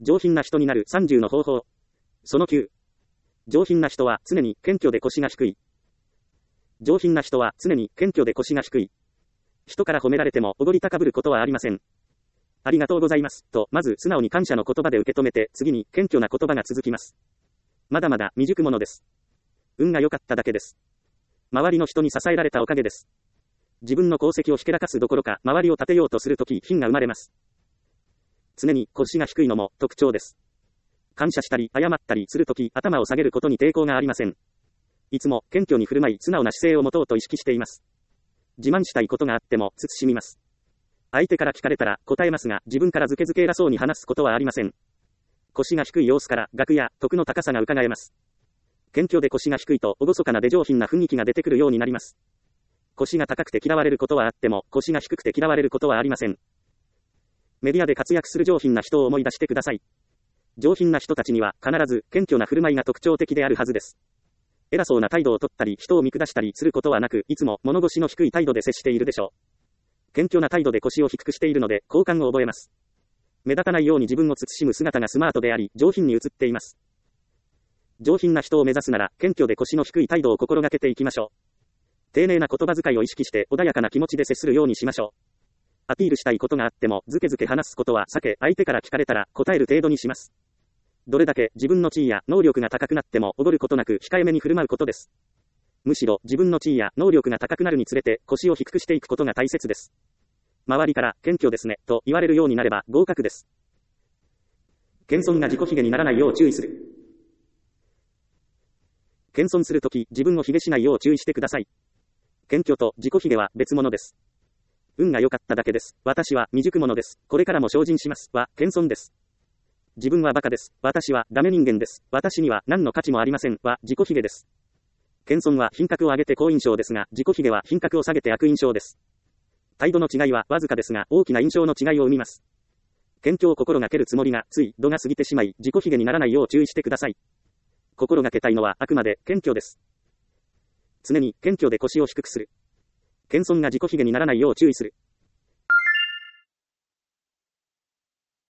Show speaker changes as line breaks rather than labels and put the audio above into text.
上品な人になる30の方法。その9。上品な人は常に謙虚で腰が低い。上品な人は常に謙虚で腰が低い。人から褒められてもおごり高ぶることはありません。ありがとうございます、と、まず素直に感謝の言葉で受け止めて、次に謙虚な言葉が続きます。まだまだ未熟者です。運が良かっただけです。周りの人に支えられたおかげです。自分の功績をひけらかすどころか、周りを立てようとするとき、品が生まれます。常に腰が低いのも特徴です。感謝したり、謝ったりするとき、頭を下げることに抵抗がありません。いつも謙虚に振る舞い、素直な姿勢を持とうと意識しています。自慢したいことがあっても、慎みます。相手から聞かれたら答えますが、自分からずけずけ偉そうに話すことはありません。腰が低い様子から、学や徳の高さが伺えます。謙虚で腰が低いと、厳かなで上品な雰囲気が出てくるようになります。腰が高くて嫌われることはあっても、腰が低くて嫌われることはありません。メディアで活躍する上品な人を思い出してください。上品な人たちには、必ず、謙虚な振る舞いが特徴的であるはずです。偉そうな態度をとったり、人を見下したりすることはなく、いつも物腰の低い態度で接しているでしょう。謙虚な態度で腰を低くしているので、好感を覚えます。目立たないように自分を慎む姿がスマートであり、上品に映っています。上品な人を目指すなら、謙虚で腰の低い態度を心がけていきましょう。丁寧な言葉遣いを意識して、穏やかな気持ちで接するようにしましょう。アピールしたいことがあっても、ずけずけ話すことは避け、相手から聞かれたら、答える程度にします。どれだけ自分の地位や能力が高くなっても、おごることなく控えめに振る舞うことです。むしろ、自分の地位や能力が高くなるにつれて、腰を低くしていくことが大切です。周りから、謙虚ですね、と言われるようになれば、合格です。謙遜が自己卑下にならないよう注意する。謙遜するとき、自分を卑下しないよう注意してください。謙虚と自己卑下は別物です。運が良かっただけです。私は未熟者です。これからも精進します。は、謙遜です。自分はバカです。私はダメ人間です。私には何の価値もありません。は、自己卑下です。謙遜は品格を上げて好印象ですが、自己卑下は品格を下げて悪印象です。態度の違いはわずかですが、大きな印象の違いを生みます。謙虚を心がけるつもりが、つい度が過ぎてしまい、自己卑下にならないよう注意してください。心がけたいのはあくまで謙虚です。常に謙虚で腰を低くする。謙遜が自己卑下にならないよう注意する。